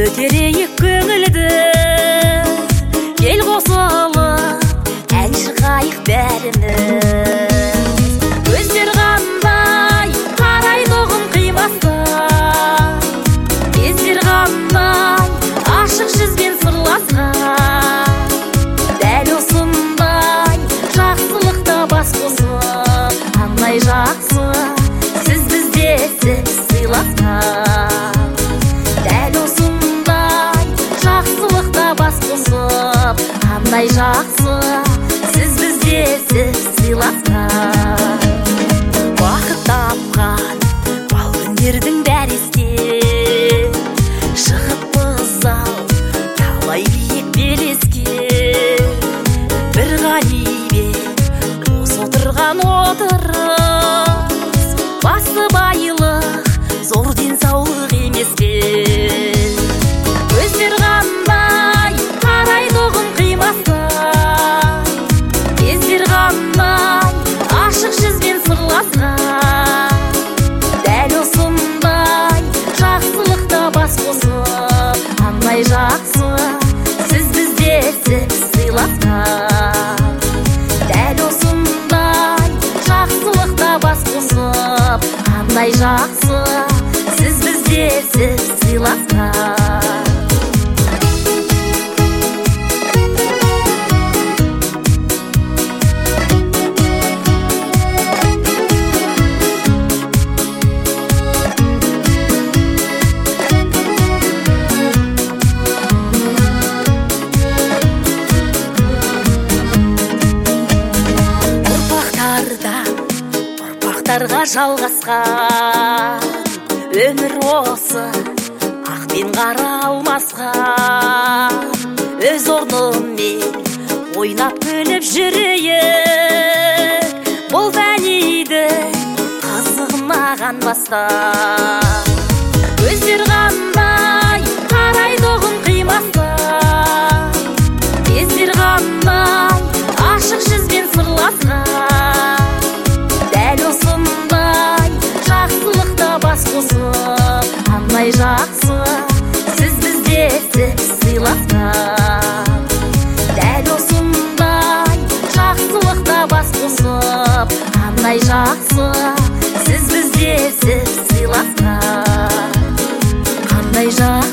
көтерейік көңілді, ел қосылып ән шырқайық бәріміз. Көздер қандай қарайды оғын қимастан, кездер қандай ашық жүзбен сырласқан. Дәл осындай жақсылықта бас қосып, қандай жақсы сіз бізде сіз сыйласқан. Дәл осындай жақсылықта бас қосып, қандай жақсы сіз бізде сіз сыйласқан. Бақыт тапқан бал күндердің бәрі есте, шығыппыз ау талай биік белеске. Бір ғанибет осы отырған отырыс, басты байлық зор денсаулық емес пе? Көздер қандай қарайды оғын қимастан, кездер қандай ашық жүзбен сырласқан. Дәл осындай жақсылықта бас қосып, қандай жақсы сіз бізде сіз сыйласқан. Дәл осындай жақсылықта бас қосып, қандай жақсы сіз бізде сіз сыйласқан. Ұрпақтарға жалғасқан өмір осы ақ пен қара алмасқан. Өз орныммен ойнап күліп жүрейік, бұл фәниді қызығмаған бастан. Көздер қандай қарайды оғын қимастан, кездер қандай ашық жүзбен сырласқан. Дәл осындай жақсылықта бас қосып, қандай жақсы сіз бізде сіз сыйласқан. Дәл осындай жақсылықта бас қосып, қандай жақсы сіз бізде сіз сыйласқан. Қандай жақсы